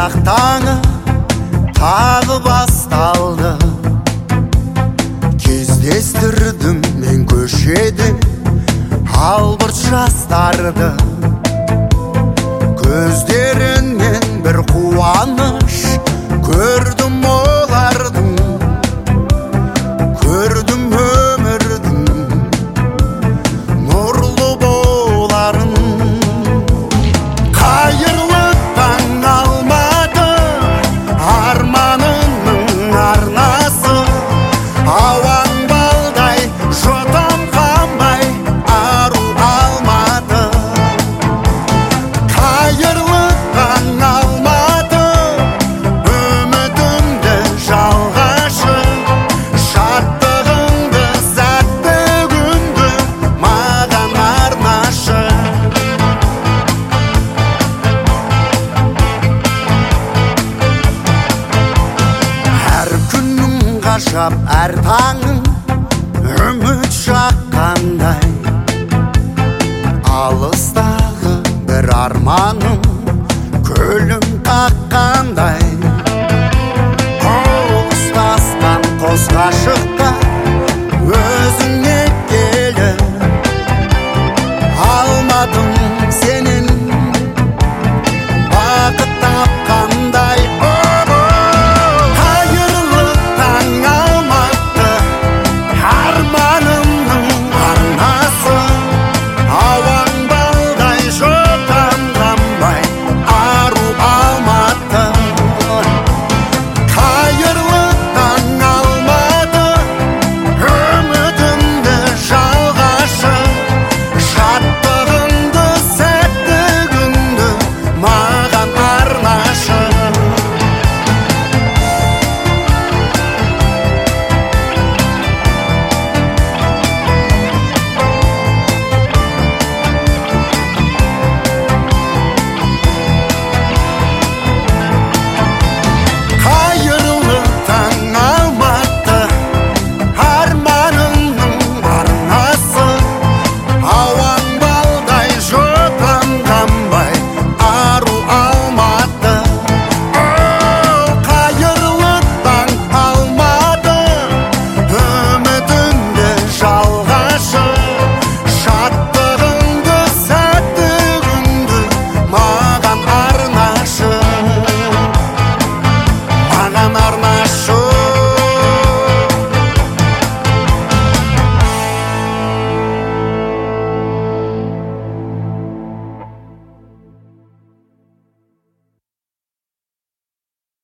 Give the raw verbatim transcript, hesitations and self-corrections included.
бірақ таңы тағы басталды. Кездестірдім мен көшеде албырт жастарды, көздерінен бір қуаныш көрдім олардың, көрдім өмірдің нұрлы боларын. Қайырлықтан алмады арманымның арнасы, ауаң балдай жотам қамай ару алмады. Қайырлықтан алмады үмітімді жалғашы, шаттығыңды сәтті күнді маған арнашы. Әр күнің ғажап, әр таңың үміт жаққандай, алыстағы бір арманым көлің таққандай. Қол ұстасқан қос ғашыққа өзің